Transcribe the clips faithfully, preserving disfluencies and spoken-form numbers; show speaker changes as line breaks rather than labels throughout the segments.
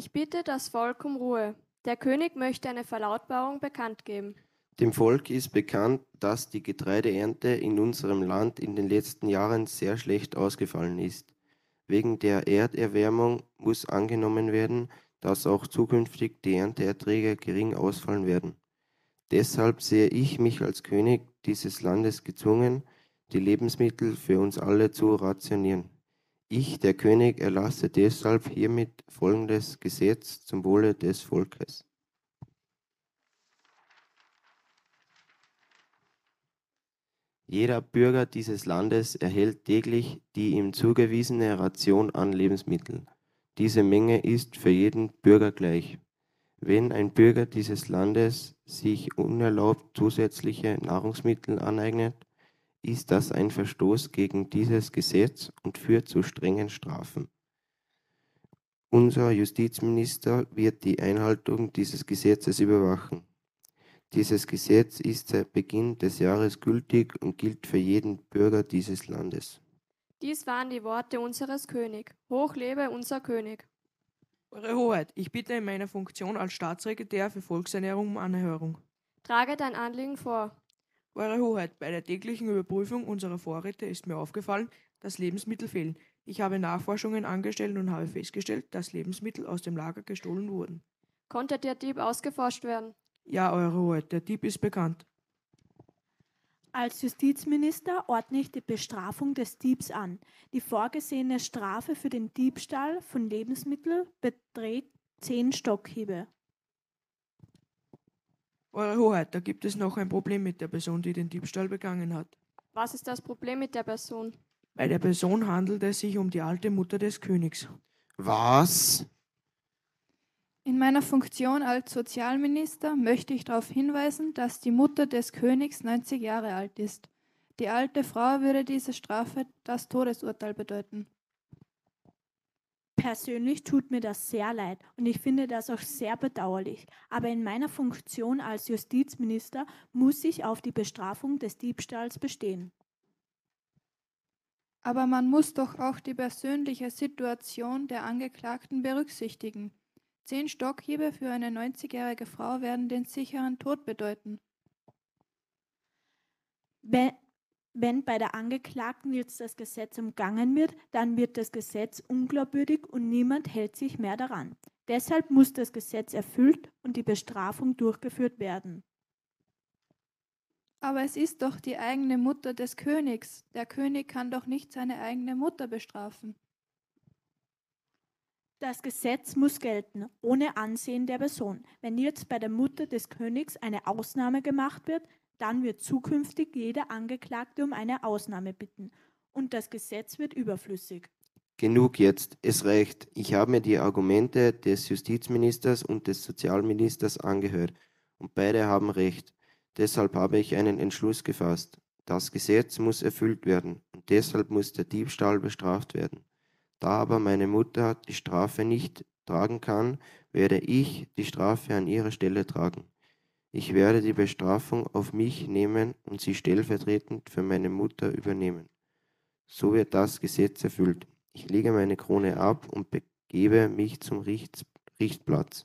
Ich bitte das Volk um Ruhe. Der König möchte eine Verlautbarung bekannt geben.
Dem Volk ist bekannt, dass die Getreideernte in unserem Land in den letzten Jahren sehr schlecht ausgefallen ist. Wegen der Erderwärmung muss angenommen werden, dass auch zukünftig die Ernteerträge gering ausfallen werden. Deshalb sehe ich mich als König dieses Landes gezwungen, die Lebensmittel für uns alle zu rationieren. Ich, der König, erlasse deshalb hiermit folgendes Gesetz zum Wohle des Volkes. Jeder Bürger dieses Landes erhält täglich die ihm zugewiesene Ration an Lebensmitteln. Diese Menge ist für jeden Bürger gleich. Wenn ein Bürger dieses Landes sich unerlaubt zusätzliche Nahrungsmittel aneignet, ist das ein Verstoß gegen dieses Gesetz und führt zu strengen Strafen. Unser Justizminister wird die Einhaltung dieses Gesetzes überwachen. Dieses Gesetz ist seit Beginn des Jahres gültig und gilt für jeden Bürger dieses Landes.
Dies waren die Worte unseres Königs. Hoch lebe unser König.
Eure Hoheit, ich bitte in meiner Funktion als Staatssekretär für Volksernährung um Anhörung.
Trage dein Anliegen vor.
Eure Hoheit, bei der täglichen Überprüfung unserer Vorräte ist mir aufgefallen, dass Lebensmittel fehlen. Ich habe Nachforschungen angestellt und habe festgestellt, dass Lebensmittel aus dem Lager gestohlen wurden.
Konnte der Dieb ausgeforscht werden?
Ja, Eure Hoheit, der Dieb ist bekannt.
Als Justizminister ordne ich die Bestrafung des Diebs an. Die vorgesehene Strafe für den Diebstahl von Lebensmitteln beträgt zehn Stockhiebe.
Eure Hoheit, da gibt es noch ein Problem mit der Person, die den Diebstahl begangen hat.
Was ist das Problem mit der Person?
Bei der Person handelt es sich um die alte Mutter des Königs.
Was?
In meiner Funktion als Sozialminister möchte ich darauf hinweisen, dass die Mutter des Königs neunzig Jahre alt ist. Die alte Frau würde diese Strafe das Todesurteil bedeuten.
Persönlich tut mir das sehr leid und ich finde das auch sehr bedauerlich. Aber in meiner Funktion als Justizminister muss ich auf die Bestrafung des Diebstahls bestehen.
Aber man muss doch auch die persönliche Situation der Angeklagten berücksichtigen. Zehn Stockhiebe für eine neunzigjährige Frau werden den sicheren Tod bedeuten.
Wenn, wenn bei der Angeklagten jetzt das Gesetz umgangen wird, dann wird das Gesetz unglaubwürdig und niemand hält sich mehr daran. Deshalb muss das Gesetz erfüllt und die Bestrafung durchgeführt werden.
Aber es ist doch die eigene Mutter des Königs. Der König kann doch nicht seine eigene Mutter bestrafen.
Das Gesetz muss gelten, ohne Ansehen der Person. Wenn jetzt bei der Mutter des Königs eine Ausnahme gemacht wird, dann wird zukünftig jeder Angeklagte um eine Ausnahme bitten. Und das Gesetz wird überflüssig.
Genug jetzt, es reicht. Ich habe mir die Argumente des Justizministers und des Sozialministers angehört und beide haben recht. Deshalb habe ich einen Entschluss gefasst. Das Gesetz muss erfüllt werden und deshalb muss der Diebstahl bestraft werden. Da aber meine Mutter die Strafe nicht tragen kann, werde ich die Strafe an ihrer Stelle tragen. Ich werde die Bestrafung auf mich nehmen und sie stellvertretend für meine Mutter übernehmen. So wird das Gesetz erfüllt. Ich lege meine Krone ab und begebe mich zum Richts- Richtplatz.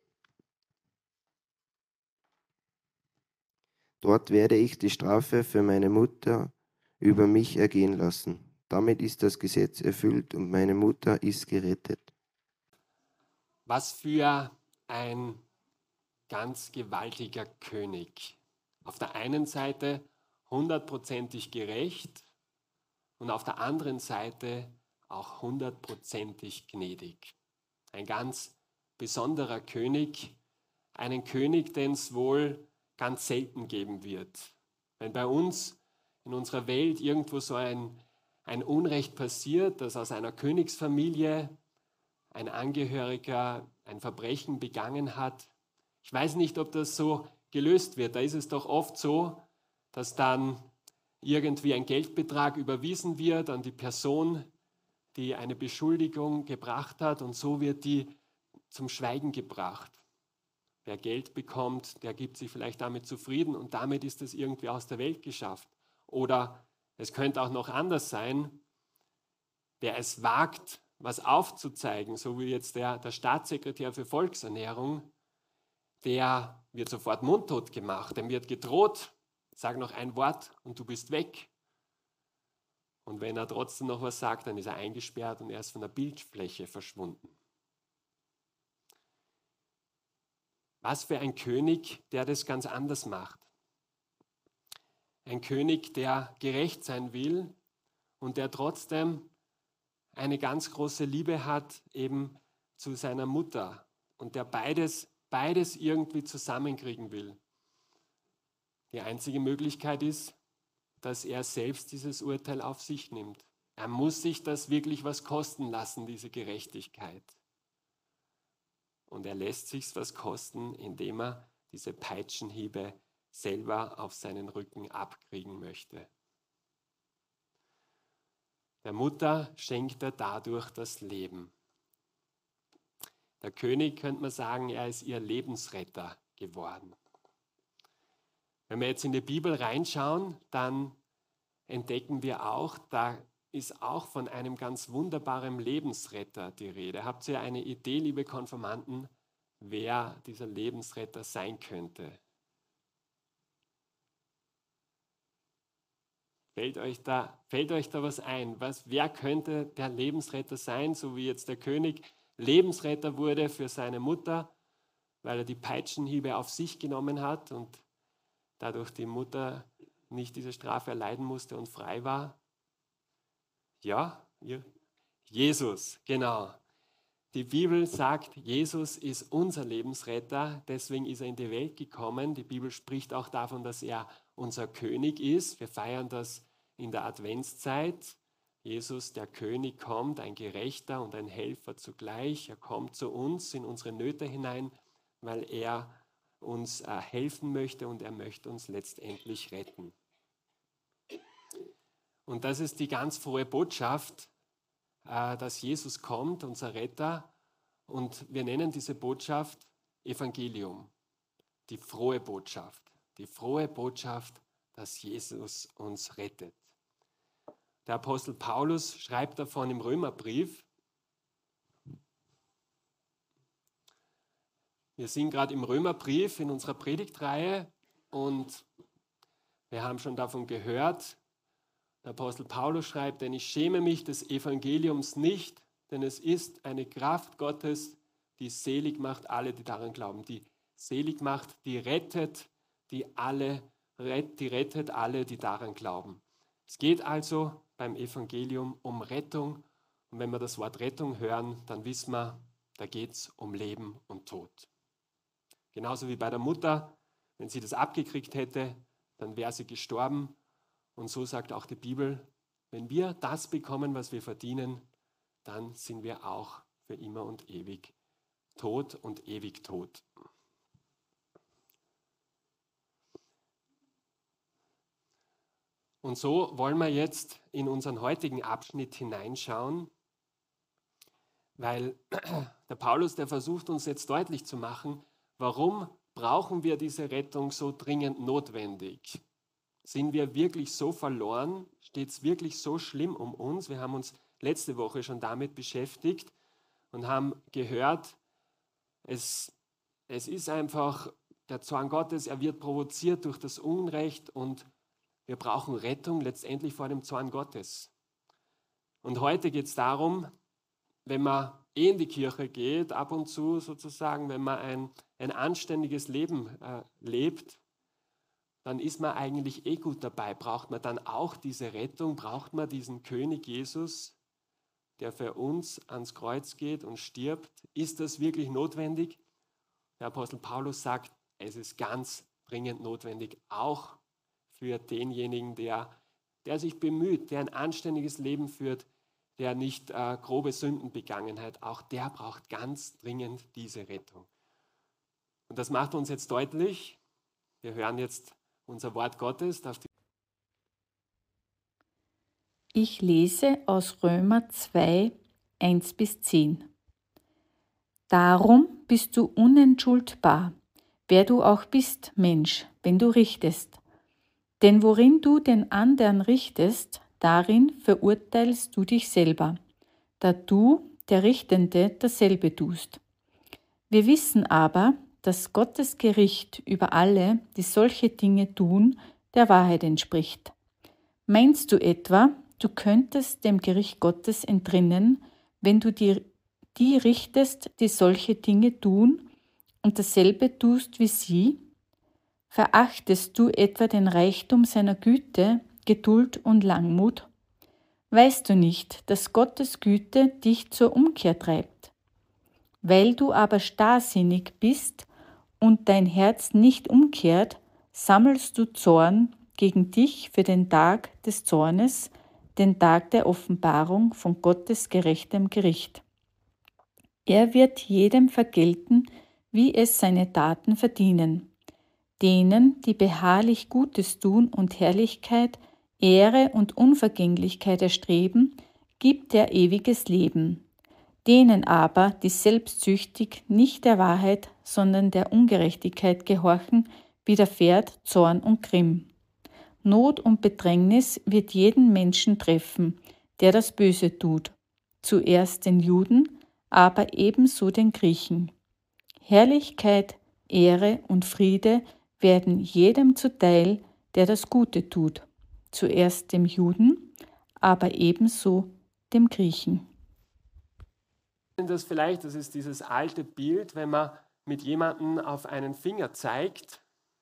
Dort werde ich die Strafe für meine Mutter über mich ergehen lassen. Damit ist das Gesetz erfüllt und meine Mutter ist gerettet.
Was für ein ganz gewaltiger König. Auf der einen Seite hundertprozentig gerecht und auf der anderen Seite auch hundertprozentig gnädig. Ein ganz besonderer König, einen König, den es wohl ganz selten geben wird. Wenn bei uns in unserer Welt irgendwo so ein, ein Unrecht passiert, dass aus einer Königsfamilie ein Angehöriger ein Verbrechen begangen hat, ich weiß nicht, ob das so gelöst wird. Da ist es doch oft so, dass dann irgendwie ein Geldbetrag überwiesen wird an die Person, die eine Beschuldigung gebracht hat, und so wird die zum Schweigen gebracht. Wer Geld bekommt, der gibt sich vielleicht damit zufrieden und damit ist es irgendwie aus der Welt geschafft. Oder es könnte auch noch anders sein, wer es wagt, was aufzuzeigen, so wie jetzt der, der Staatssekretär für Volksernährung, der wird sofort mundtot gemacht, dem wird gedroht, sag noch ein Wort und du bist weg. Und wenn er trotzdem noch was sagt, dann ist er eingesperrt und er ist von der Bildfläche verschwunden. Was für ein König, der das ganz anders macht. Ein König, der gerecht sein will und der trotzdem eine ganz große Liebe hat eben zu seiner Mutter und der beides, beides irgendwie zusammenkriegen will. Die einzige Möglichkeit ist, dass er selbst dieses Urteil auf sich nimmt. Er muss sich das wirklich was kosten lassen, diese Gerechtigkeit. Und er lässt sich's was kosten, indem er diese Peitschenhiebe selber auf seinen Rücken abkriegen möchte. Der Mutter schenkt er dadurch das Leben. Der König, könnte man sagen, er ist ihr Lebensretter geworden. Wenn wir jetzt in die Bibel reinschauen, dann entdecken wir auch, da ist auch von einem ganz wunderbaren Lebensretter die Rede. Habt ihr eine Idee, liebe Konfirmanden, wer dieser Lebensretter sein könnte? Fällt euch da, fällt euch da was ein? Was, wer könnte der Lebensretter sein, so wie jetzt der König Lebensretter wurde für seine Mutter, weil er die Peitschenhiebe auf sich genommen hat und dadurch die Mutter nicht diese Strafe erleiden musste und frei war? Ja, Jesus, genau. Die Bibel sagt, Jesus ist unser Lebensretter, deswegen ist er in die Welt gekommen. Die Bibel spricht auch davon, dass er unser König ist. Wir feiern das in der Adventszeit. Jesus, der König, kommt, ein Gerechter und ein Helfer zugleich. Er kommt zu uns in unsere Nöte hinein, weil er uns äh, helfen möchte und er möchte uns letztendlich retten. Und das ist die ganz frohe Botschaft, äh, dass Jesus kommt, unser Retter. Und wir nennen diese Botschaft Evangelium, die frohe Botschaft. Die frohe Botschaft, dass Jesus uns rettet. Der Apostel Paulus schreibt davon im Römerbrief. Wir sind gerade im Römerbrief in unserer Predigtreihe und wir haben schon davon gehört. Der Apostel Paulus schreibt, denn ich schäme mich des Evangeliums nicht, denn es ist eine Kraft Gottes, die selig macht alle, die daran glauben. Die selig macht, die rettet, die, alle, die rettet alle, die daran glauben. Es geht also beim Evangelium um Rettung. Und wenn wir das Wort Rettung hören, dann wissen wir, da geht es um Leben und Tod. Genauso wie bei der Mutter, wenn sie das abgekriegt hätte, dann wäre sie gestorben. Und so sagt auch die Bibel, wenn wir das bekommen, was wir verdienen, dann sind wir auch für immer und ewig tot und ewig tot. Und so wollen wir jetzt in unseren heutigen Abschnitt hineinschauen, weil der Paulus, der versucht uns jetzt deutlich zu machen, warum brauchen wir diese Rettung so dringend notwendig? Sind wir wirklich so verloren? Steht es wirklich so schlimm um uns? Wir haben uns letzte Woche schon damit beschäftigt und haben gehört, es, es ist einfach der Zorn Gottes, er wird provoziert durch das Unrecht und wir brauchen Rettung letztendlich vor dem Zorn Gottes. Und heute geht es darum, wenn man eh in die Kirche geht, ab und zu sozusagen, wenn man ein, ein anständiges Leben äh, lebt, dann ist man eigentlich eh gut dabei. Braucht man dann auch diese Rettung? Braucht man diesen König Jesus, der für uns ans Kreuz geht und stirbt? Ist das wirklich notwendig? Der Apostel Paulus sagt, es ist ganz dringend notwendig, auch für denjenigen, der, der sich bemüht, der ein anständiges Leben führt, der nicht äh, grobe Sünden begangen hat. Auch der braucht ganz dringend diese Rettung. Und das macht uns jetzt deutlich. Wir hören jetzt unser Wort Gottes.
Ich lese aus Römer zwei, eins bis zehn. Darum bist du unentschuldbar, wer du auch bist, Mensch, wenn du richtest. Denn worin du den anderen richtest, darin verurteilst du dich selber. da du, der Richtende, dasselbe tust. Wir wissen aber, dass Gottes Gericht über alle, die solche Dinge tun, der Wahrheit entspricht. Meinst du etwa, du könntest dem Gericht Gottes entrinnen, wenn du die, die richtest, die solche Dinge tun und dasselbe tust wie sie? Verachtest du etwa den Reichtum seiner Güte, Geduld und Langmut? Weißt du nicht, dass Gottes Güte dich zur Umkehr treibt? Weil du aber starrsinnig bist und dein Herz nicht umkehrt, sammelst du Zorn gegen dich für den Tag des Zornes, den Tag der Offenbarung von Gottes gerechtem Gericht. Er wird jedem vergelten, wie es seine Taten verdienen. Denen, die beharrlich Gutes tun und Herrlichkeit, Ehre und Unvergänglichkeit erstreben, gibt er ewiges Leben. Denen aber, die selbstsüchtig nicht der Wahrheit, sondern der Ungerechtigkeit gehorchen, widerfährt Zorn und Grimm. Not und Bedrängnis wird jeden Menschen treffen, der das Böse tut, zuerst den Juden, aber ebenso den Griechen. Herrlichkeit, Ehre und Friede werden jedem zuteil, der das Gute tut, zuerst dem Juden, aber ebenso dem Griechen.
Das vielleicht, das ist dieses alte Bild, wenn man mit jemandem auf einen Finger zeigt,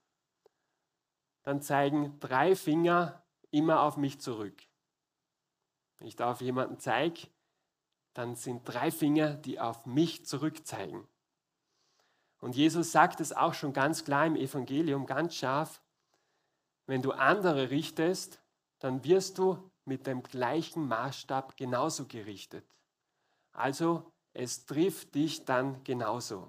dann zeigen drei Finger immer auf mich zurück. Wenn ich da auf jemanden zeige, dann sind drei Finger, die auf mich zurückzeigen. Und Jesus sagt es auch schon ganz klar im Evangelium, ganz scharf, wenn du andere richtest, dann wirst du mit dem gleichen Maßstab genauso gerichtet. Also es trifft dich dann genauso.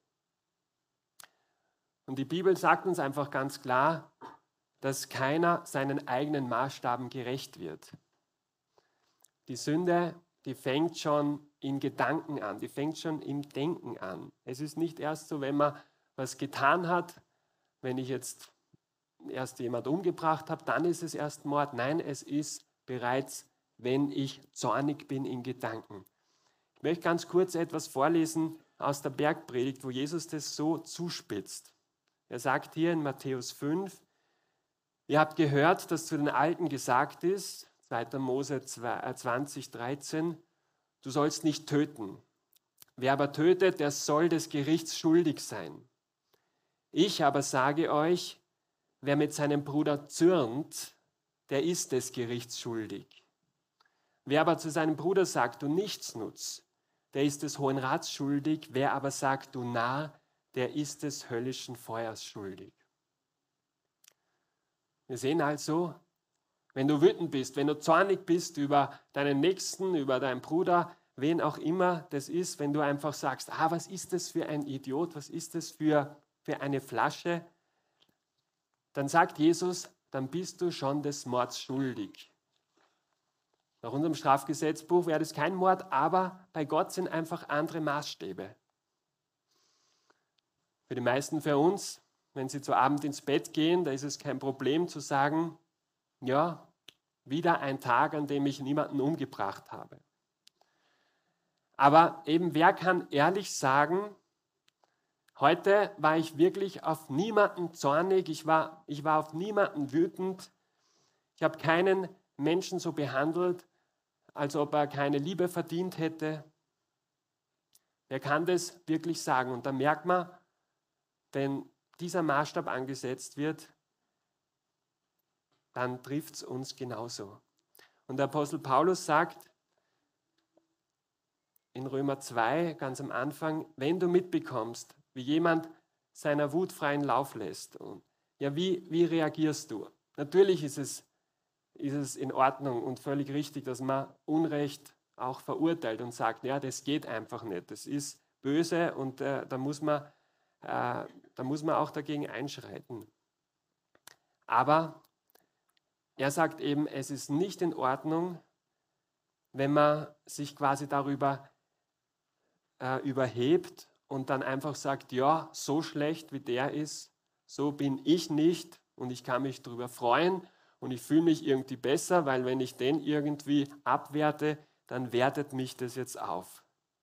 Und die Bibel sagt uns einfach ganz klar, dass keiner seinen eigenen Maßstaben gerecht wird. Die Sünde, die fängt schon in Gedanken an, die fängt schon im Denken an. Es ist nicht erst so, wenn man was getan hat, wenn ich jetzt erst jemand umgebracht habe, dann ist es erst Mord. Nein, es ist bereits, wenn ich zornig bin in Gedanken. Ich möchte ganz kurz etwas vorlesen aus der Bergpredigt, wo Jesus das so zuspitzt. Er sagt hier in Matthäus fünf, ihr habt gehört, dass zu den Alten gesagt ist, zweiter Mose zwanzig, dreizehn, du sollst nicht töten. Wer aber tötet, der soll des Gerichts schuldig sein. Ich aber sage euch, wer mit seinem Bruder zürnt, der ist des Gerichts schuldig. Wer aber zu seinem Bruder sagt, du Nichtsnutz, der ist des Hohen Rats schuldig. Wer aber sagt, du Narr, der ist des höllischen Feuers schuldig. Wir sehen also, wenn du wütend bist, wenn du zornig bist über deinen Nächsten, über deinen Bruder, wen auch immer das ist, wenn du einfach sagst, ah, was ist das für ein Idiot, was ist das für, für eine Flasche, dann sagt Jesus, dann bist du schon des Mords schuldig. Nach unserem Strafgesetzbuch wäre das kein Mord, aber bei Gott sind einfach andere Maßstäbe. Für die meisten von uns, wenn sie zu Abend ins Bett gehen, da ist es kein Problem zu sagen, ja, wieder ein Tag, an dem ich niemanden umgebracht habe. Aber eben, wer kann ehrlich sagen, heute war ich wirklich auf niemanden zornig, ich war, ich war auf niemanden wütend, ich habe keinen Menschen so behandelt, als ob er keine Liebe verdient hätte. Wer kann das wirklich sagen? Und da merkt man, wenn dieser Maßstab angesetzt wird, dann trifft es uns genauso. Und der Apostel Paulus sagt in Römer zwei, ganz am Anfang, wenn du mitbekommst, wie jemand seiner Wut freien Lauf lässt, und ja, wie, wie reagierst du? Natürlich ist es, ist es in Ordnung und völlig richtig, dass man Unrecht auch verurteilt und sagt, ja, das geht einfach nicht, das ist böse und äh, da, muss man, äh, da muss man auch dagegen einschreiten. Aber er sagt eben, es ist nicht in Ordnung, wenn man sich quasi darüber äh, überhebt und dann einfach sagt, ja, so schlecht wie der ist, so bin ich nicht und ich kann mich darüber freuen und ich fühle mich irgendwie besser, weil wenn ich den irgendwie abwerte, dann wertet mich das jetzt auf.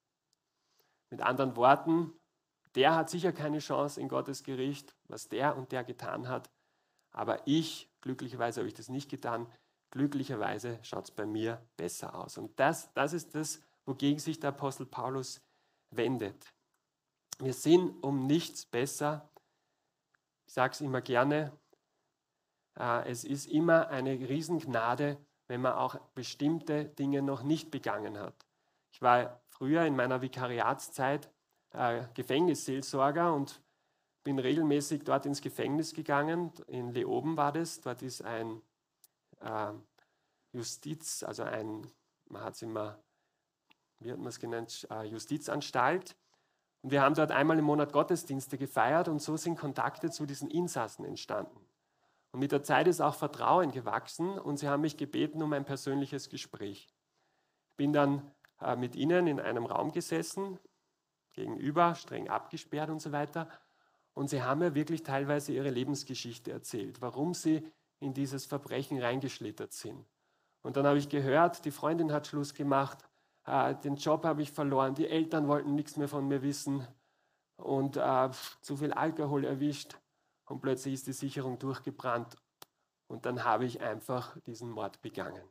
Mit anderen Worten, der hat sicher keine Chance in Gottes Gericht, was der und der getan hat. Aber ich, glücklicherweise habe ich das nicht getan, glücklicherweise schaut es bei mir besser aus. Und das, das ist das, wogegen sich der Apostel Paulus wendet. Wir sind um nichts besser. Ich sage es immer gerne, äh, es ist immer eine Riesengnade, wenn man auch bestimmte Dinge noch nicht begangen hat. Ich war früher in meiner Vikariatszeit äh, Gefängnisseelsorger und bin regelmäßig dort ins Gefängnis gegangen. In Leoben war das. Dort ist ein äh, Justiz, also ein, man hat es immer, wie hat man es genannt, äh, Justizanstalt. Und wir haben dort einmal im Monat Gottesdienste gefeiert und so sind Kontakte zu diesen Insassen entstanden. Und mit der Zeit ist auch Vertrauen gewachsen und sie haben mich gebeten um ein persönliches Gespräch. Ich bin dann äh, mit ihnen in einem Raum gesessen, gegenüber, streng abgesperrt und so weiter. Und sie haben mir wirklich teilweise ihre Lebensgeschichte erzählt, warum sie in dieses Verbrechen reingeschlittert sind. Und dann habe ich gehört, die Freundin hat Schluss gemacht, äh, den Job habe ich verloren, die Eltern wollten nichts mehr von mir wissen und äh, zu viel Alkohol erwischt und plötzlich ist die Sicherung durchgebrannt und dann habe ich einfach diesen Mord begangen.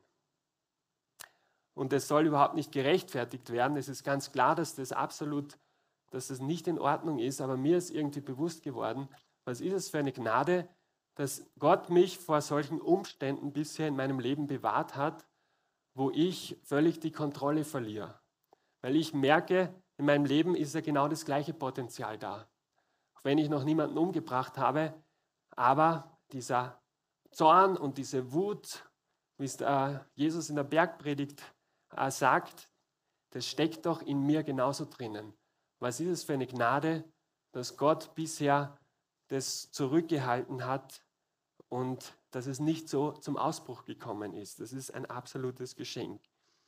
Und es soll überhaupt nicht gerechtfertigt werden, es ist ganz klar, dass das absolut dass es nicht in Ordnung ist, aber mir ist irgendwie bewusst geworden, was ist es für eine Gnade, dass Gott mich vor solchen Umständen bisher in meinem Leben bewahrt hat, wo ich völlig die Kontrolle verliere. Weil ich merke, in meinem Leben ist ja genau das gleiche Potenzial da. Auch wenn ich noch niemanden umgebracht habe, aber dieser Zorn und diese Wut, wie es äh, Jesus in der Bergpredigt äh, sagt, das steckt doch in mir genauso drinnen. Was ist es für eine Gnade, dass Gott bisher das zurückgehalten hat und dass es nicht so zum Ausbruch gekommen ist. Das ist ein absolutes Geschenk.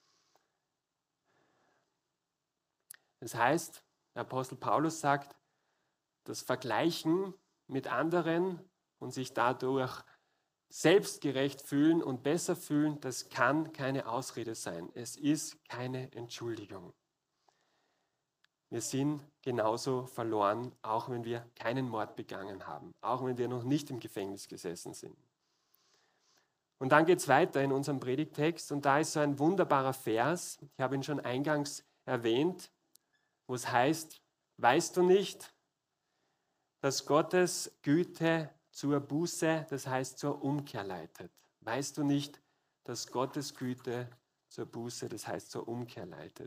Das heißt, der Apostel Paulus sagt, das Vergleichen mit anderen und sich dadurch selbstgerecht fühlen und besser fühlen, das kann keine Ausrede sein. Es ist keine Entschuldigung. Wir sind genauso verloren, auch wenn wir keinen Mord begangen haben, auch wenn wir noch nicht im Gefängnis gesessen sind. Und dann geht es weiter in unserem Predigttext und da ist so ein wunderbarer Vers, ich habe ihn schon eingangs erwähnt, wo es heißt, weißt du nicht, dass Gottes Güte zur Buße, das heißt zur Umkehr leitet? Weißt du nicht, dass Gottes Güte zur Buße, das heißt zur Umkehr leitet?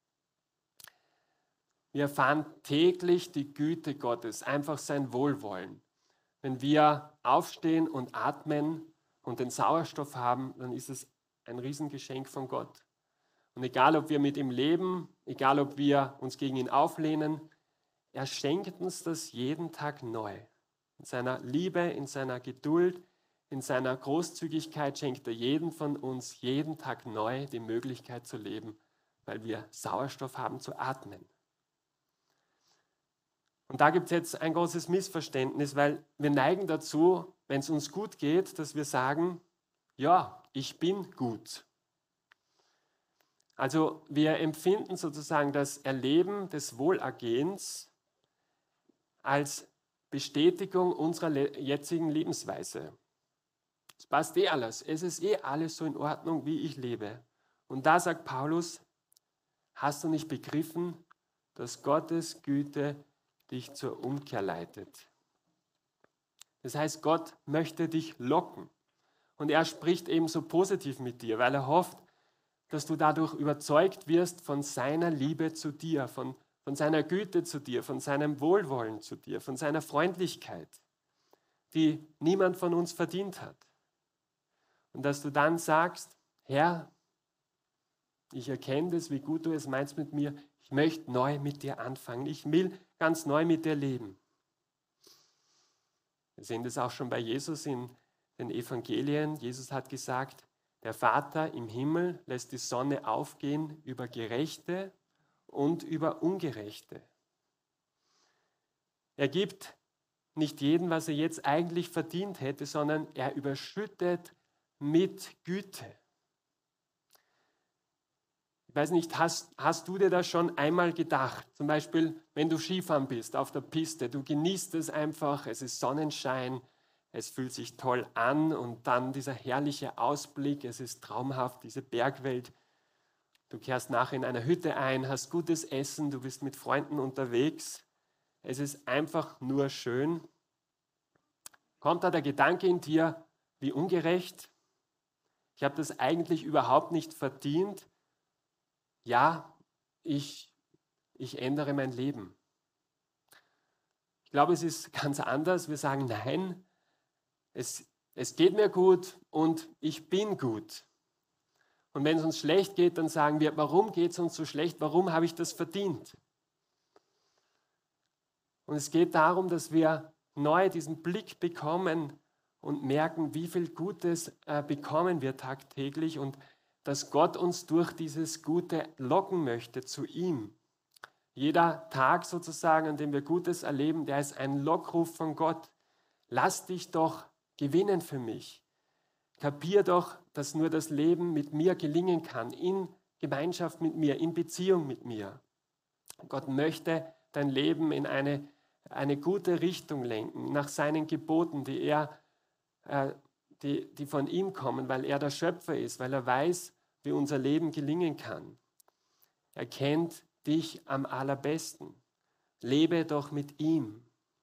Wir erfahren täglich die Güte Gottes, einfach sein Wohlwollen. Wenn wir aufstehen und atmen und den Sauerstoff haben, dann ist es ein Riesengeschenk von Gott. Und egal, ob wir mit ihm leben, egal, ob wir uns gegen ihn auflehnen, er schenkt uns das jeden Tag neu. In seiner Liebe, in seiner Geduld, in seiner Großzügigkeit schenkt er jedem von uns jeden Tag neu die Möglichkeit zu leben, weil wir Sauerstoff haben zu atmen. Und da gibt es jetzt ein großes Missverständnis, weil wir neigen dazu, wenn es uns gut geht, dass wir sagen, ja, ich bin gut. Also wir empfinden sozusagen das Erleben des Wohlergehens als Bestätigung unserer le- jetzigen Lebensweise. Es passt eh alles, es ist eh alles so in Ordnung, wie ich lebe. Und da sagt Paulus, hast du nicht begriffen, dass Gottes Güte dich zur Umkehr leitet? Das heißt, Gott möchte dich locken. Und er spricht eben so positiv mit dir, weil er hofft, dass du dadurch überzeugt wirst von seiner Liebe zu dir, von, von seiner Güte zu dir, von seinem Wohlwollen zu dir, von seiner Freundlichkeit, die niemand von uns verdient hat. Und dass du dann sagst, Herr, ich erkenne das, wie gut du es meinst mit mir, ich möchte neu mit dir anfangen, ich will ganz neu mit dir leben. Wir sehen das auch schon bei Jesus in den Evangelien. Jesus hat gesagt, der Vater im Himmel lässt die Sonne aufgehen über Gerechte und über Ungerechte. Er gibt nicht jedem, was er jetzt eigentlich verdient hätte, sondern er überschüttet mit Güte. Ich weiß nicht, hast, hast du dir das schon einmal gedacht? Zum Beispiel, wenn du Skifahren bist auf der Piste, du genießt es einfach, es ist Sonnenschein, es fühlt sich toll an und dann dieser herrliche Ausblick, es ist traumhaft, diese Bergwelt. Du kehrst nachher in einer Hütte ein, hast gutes Essen, du bist mit Freunden unterwegs. Es ist einfach nur schön. Kommt da der Gedanke in dir, wie ungerecht? Ich habe das eigentlich überhaupt nicht verdient. Ja, ich, ich ändere mein Leben. Ich glaube, es ist ganz anders. Wir sagen, nein, es, es geht mir gut und ich bin gut. Und wenn es uns schlecht geht, dann sagen wir, warum geht es uns so schlecht? Warum habe ich das verdient? Und es geht darum, dass wir neu diesen Blick bekommen und merken, wie viel Gutes äh, bekommen wir tagtäglich und dass Gott uns durch dieses Gute locken möchte zu ihm. Jeder Tag sozusagen, an dem wir Gutes erleben, der ist ein Lockruf von Gott. Lass dich doch gewinnen für mich. Kapier doch, dass nur das Leben mit mir gelingen kann, in Gemeinschaft mit mir, in Beziehung mit mir. Gott möchte dein Leben in eine, eine gute Richtung lenken, nach seinen Geboten, die, er, äh, die, die von ihm kommen, weil er der Schöpfer ist, weil er weiß, wie unser Leben gelingen kann. Er kennt dich am allerbesten. Lebe doch mit ihm.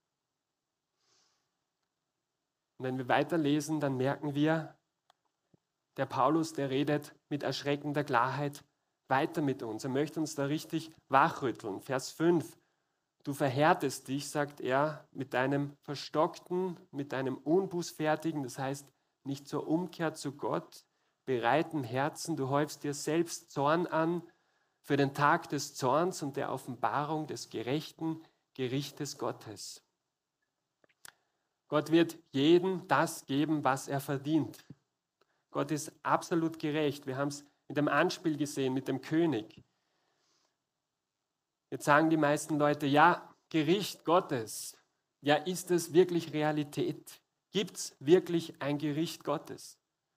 Und wenn wir weiterlesen, dann merken wir, der Paulus, der redet mit erschreckender Klarheit weiter mit uns. Er möchte uns da richtig wachrütteln. Vers fünf. Du verhärtest dich, sagt er, mit deinem verstockten, mit deinem unbußfertigen, das heißt nicht zur Umkehr zu Gott, bereiten Herzen. Du häufst dir selbst Zorn an für den Tag des Zorns und der Offenbarung des gerechten Gerichtes Gottes. Gott wird jedem das geben, was er verdient. Gott ist absolut gerecht. Wir haben es mit dem Anspiel gesehen, mit dem König. Jetzt sagen die meisten Leute, ja, Gericht Gottes. Ja, ist es wirklich Realität? Gibt es wirklich ein Gericht Gottes?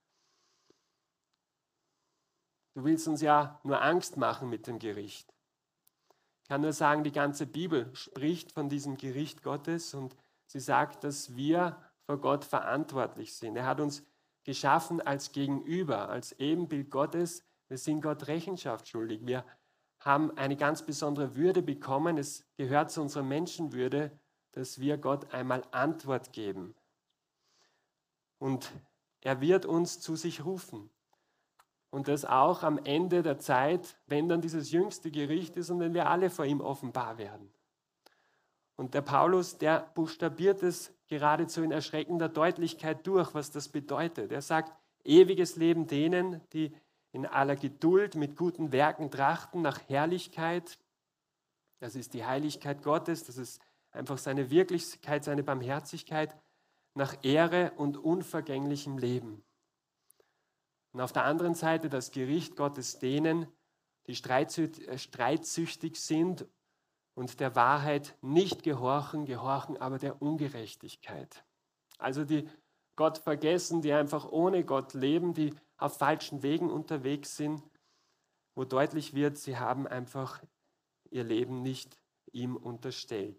Du willst uns ja nur Angst machen mit dem Gericht. Ich kann nur sagen, die ganze Bibel spricht von diesem Gericht Gottes und sie sagt, dass wir vor Gott verantwortlich sind. Er hat uns geschaffen als Gegenüber, als Ebenbild Gottes. Wir sind Gott Rechenschaft schuldig. Wir haben eine ganz besondere Würde bekommen. Es gehört zu unserer Menschenwürde, dass wir Gott einmal Antwort geben. Und er wird uns zu sich rufen. Und das auch am Ende der Zeit, wenn dann dieses jüngste Gericht ist und wenn wir alle vor ihm offenbar werden. Und der Paulus, der buchstabiert es geradezu in erschreckender Deutlichkeit durch, was das bedeutet. Er sagt, ewiges Leben denen, die in aller Geduld mit guten Werken trachten nach Herrlichkeit. Das ist die Heiligkeit Gottes, das ist einfach seine Wirklichkeit, seine Barmherzigkeit, nach Ehre und unvergänglichem Leben. Und auf der anderen Seite das Gericht Gottes denen, die streitsüchtig sind und der Wahrheit nicht gehorchen, gehorchen aber der Ungerechtigkeit. Also die Gott vergessen, die einfach ohne Gott leben, die auf falschen Wegen unterwegs sind, wo deutlich wird, sie haben einfach ihr Leben nicht ihm unterstellt.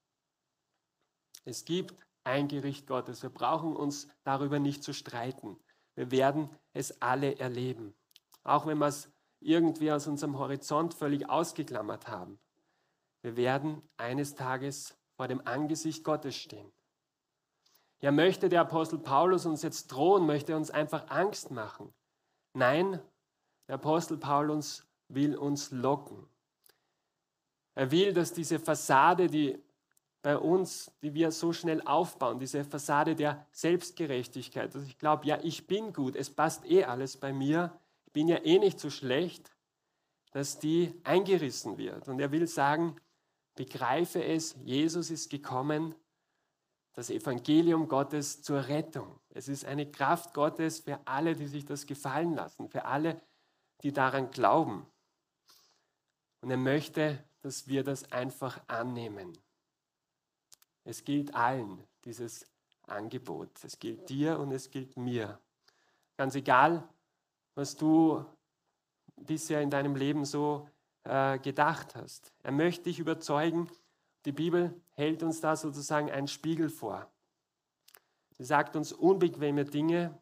Es gibt ein Gericht Gottes. Wir brauchen uns darüber nicht zu streiten. Wir werden es alle erleben. Auch wenn wir es irgendwie aus unserem Horizont völlig ausgeklammert haben. Wir werden eines Tages vor dem Angesicht Gottes stehen. Ja, möchte der Apostel Paulus uns jetzt drohen, möchte er uns einfach Angst machen? Nein, der Apostel Paulus will uns locken. Er will, dass diese Fassade, die bei uns, die wir so schnell aufbauen, diese Fassade der Selbstgerechtigkeit, dass ich glaube, ja, ich bin gut, es passt eh alles bei mir, ich bin ja eh nicht so schlecht, dass die eingerissen wird. Und er will sagen, begreife es, Jesus ist gekommen, das Evangelium Gottes zur Rettung. Es ist eine Kraft Gottes für alle, die sich das gefallen lassen, für alle, die daran glauben. Und er möchte, dass wir das einfach annehmen. Es gilt allen, dieses Angebot. Es gilt dir und es gilt mir. Ganz egal, was du bisher in deinem Leben so äh, gedacht hast. Er möchte dich überzeugen. Die Bibel hält uns da sozusagen einen Spiegel vor. Sie sagt uns unbequeme Dinge,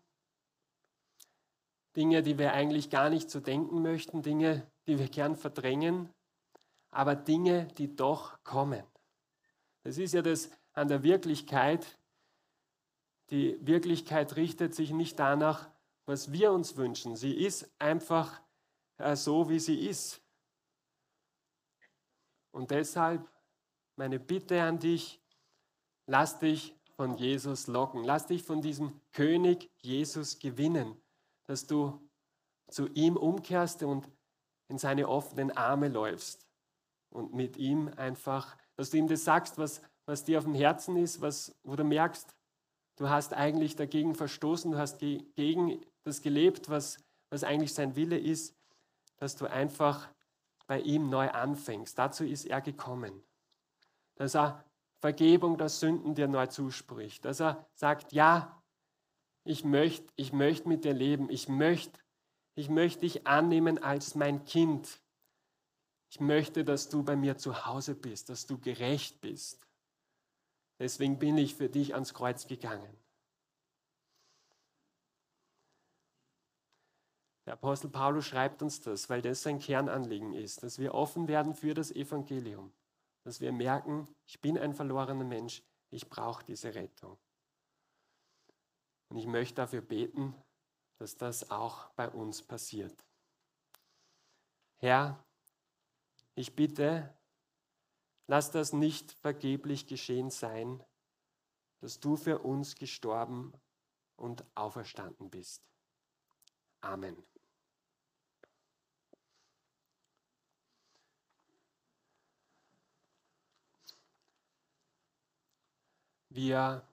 Dinge, die wir eigentlich gar nicht so denken möchten, Dinge, die wir gern verdrängen, aber Dinge, die doch kommen. Das ist ja das an der Wirklichkeit. Die Wirklichkeit richtet sich nicht danach, was wir uns wünschen. Sie ist einfach äh, so, wie sie ist. Und deshalb meine Bitte an dich, lass dich von Jesus locken. Lass dich von diesem König Jesus gewinnen, dass du zu ihm umkehrst und in seine offenen Arme läufst und mit ihm einfach, dass du ihm das sagst, was, was dir auf dem Herzen ist, was, wo du merkst, du hast eigentlich dagegen verstoßen, du hast ge- gegen das gelebt, was, was eigentlich sein Wille ist, dass du einfach bei ihm neu anfängst. Dazu ist er gekommen. Dass er Vergebung der Sünden dir neu zuspricht. Dass er sagt, ja, ich möchte ich möcht mit dir leben. Ich möchte ich möcht dich annehmen als mein Kind. Ich möchte, dass du bei mir zu Hause bist, dass du gerecht bist. Deswegen bin ich für dich ans Kreuz gegangen. Der Apostel Paulus schreibt uns das, weil das sein Kernanliegen ist, dass wir offen werden für das Evangelium, dass wir merken, ich bin ein verlorener Mensch, ich brauche diese Rettung. Und ich möchte dafür beten, dass das auch bei uns passiert. Herr, ich bitte, lass das nicht vergeblich geschehen sein, dass du für uns gestorben und auferstanden bist. Amen. Wir